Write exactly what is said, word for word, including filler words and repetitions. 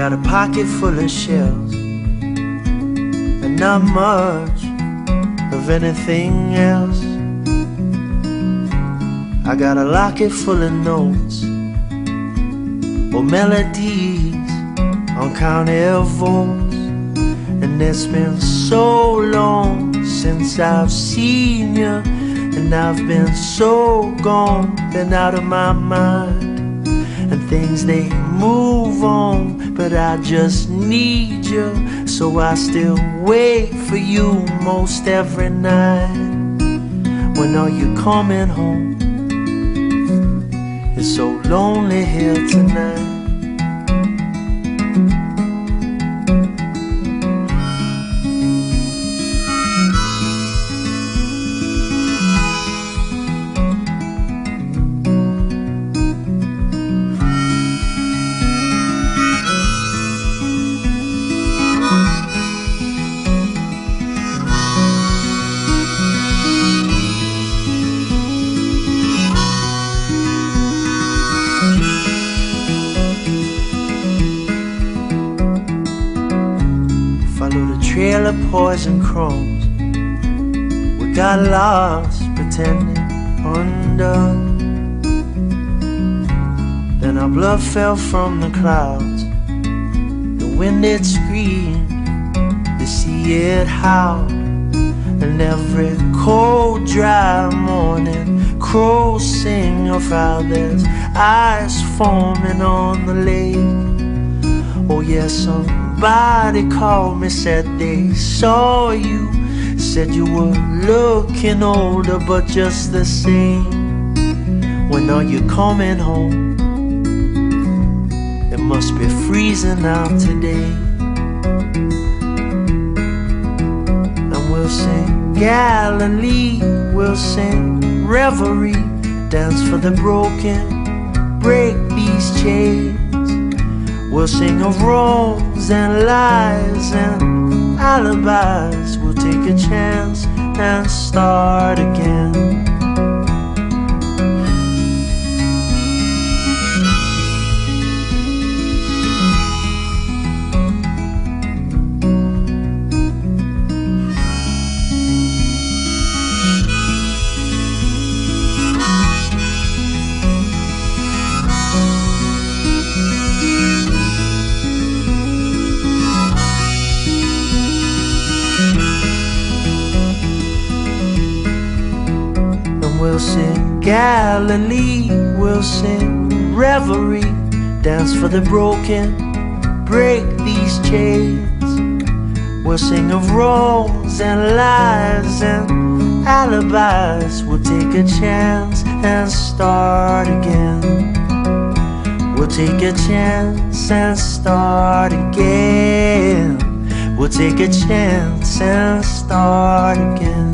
got a pocket full of shells and not much of anything else. I got a locket full of notes or melodies on county votes. And it's been so long since I've seen you, and I've been so gone, been out of my mind. And things they move on, but I just need you, so I still wait for you most every night. When are you coming home? It's so lonely here tonight. Follow the trail of poison crows. We got lost pretending undone. Then our blood fell from the clouds. The wind it screamed, the sea it howled. And every cold dry morning crows sing of how there's ice forming on the lake. Oh yes, somebody called me, said they saw you, said you were looking older but just the same. When are you coming home? It must be freezing out today. And we'll sing Galilee, we'll sing Reverie, dance for the broken, break these chains. We'll sing of wrongs and lies and alibis. We'll take a chance and start again. We'll sing Galilee, we'll sing Reverie, dance for the broken, break these chains. We'll sing of wrongs and lies and alibis. We'll take a chance and start again. We'll take a chance and start again. We'll take a chance and start again.